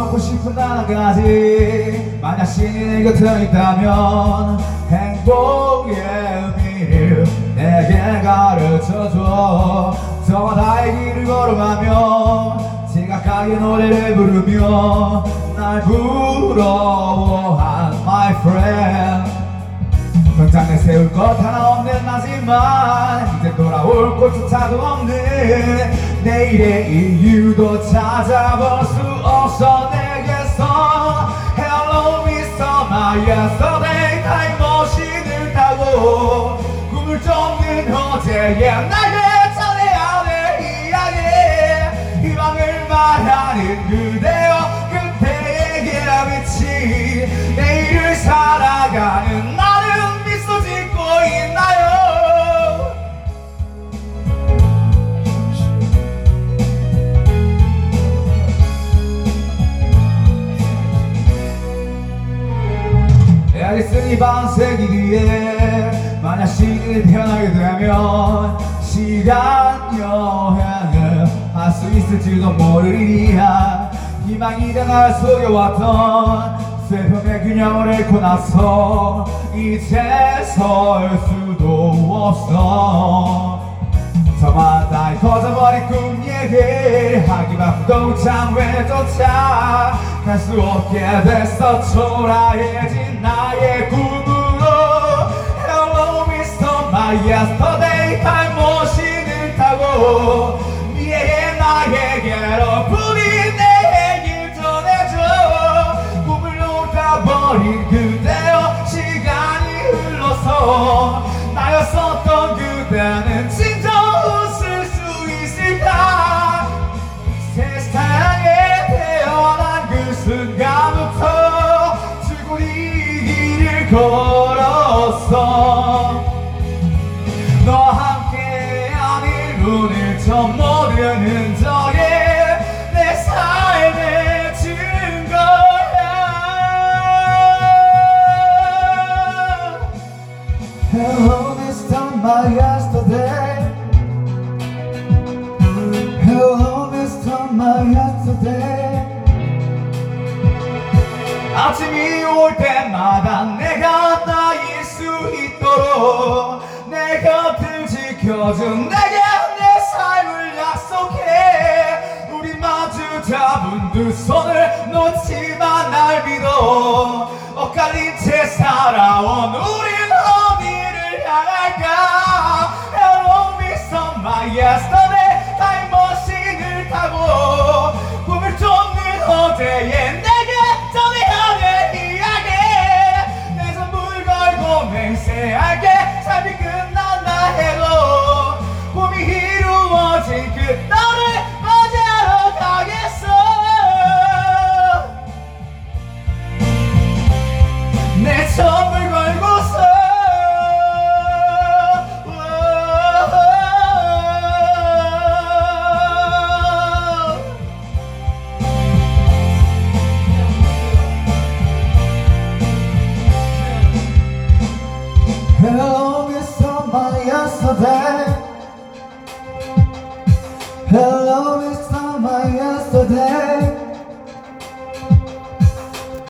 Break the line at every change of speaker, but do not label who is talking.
묻고 싶은 하나까지 만약 신이 내 곁에 있다면 행복의 의미를 내게 가르쳐줘. 저와 나의 길을 걸어가며 지각하게 노래를 부르며 날 부러워한 my friend. 당장에 세울 것 하나 없는 나지만 이제 돌아올 곳조차도 없는 내일의 이유도 찾아볼 수 없어 내게서. Hello Mr. My Yesterday 타임머신을 타고 꿈을 쫓는 어제의 나에게 전해야 될 이야기. 희망을 말하는 그대여 그대에게 빛이 내일을 살아가는 나를 미소 짓고 있나요? 애쓰니 반세기 뒤에 만약 시간이 변하게 되면 시간 여행을 할 수 있을지도 모르리야. 희망이 날 속여왔던 슬픔의 균형을 잃고 나서 이제 설 수도 없어. 저마다 커져버린 꿈 얘기하기 바쁘고 장외조차 갈 수 없게 됐어. 초라해진 나의 꿈으로 Hello Mr. My Yesterday 타임머신을 타고 미래의 나에게로 부디 내 얘길 전해줘. 꿈을 놓아버린 그대여 시간이 흘러서 나였었던 그대는 진정 웃을 수 있을까. 세상에 태어난 그 순간부터 줄곧 이 길을 걸었어. 너와 함께한 1분을 처음 모르는 적에 내 삶의 증거야. Hello Mr. My Yesterday. Hello Mr. My Yesterday. 아침이 올 때마다 내가 나일 수 있도록 내 곁을 지켜준 내게 내 삶을 약속해. 우리 마주 잡은 두 손을 놓지마 날 믿어. 엇갈린 채 살아온 우린 어디를 향할까. Hello Mr. My Yesterday 타임머신을 타고 꿈을 쫓는 어제의 내게 전해야 될 이야기. 내 전부를 걸고 맹세할게. 삶이 끝난다 해도 꿈이 이루어진 그 너를 맞이하러 가겠어. 내 전부를 걸고서 Hello Mr. My Yesterday. Hello Mr. My Yesterday.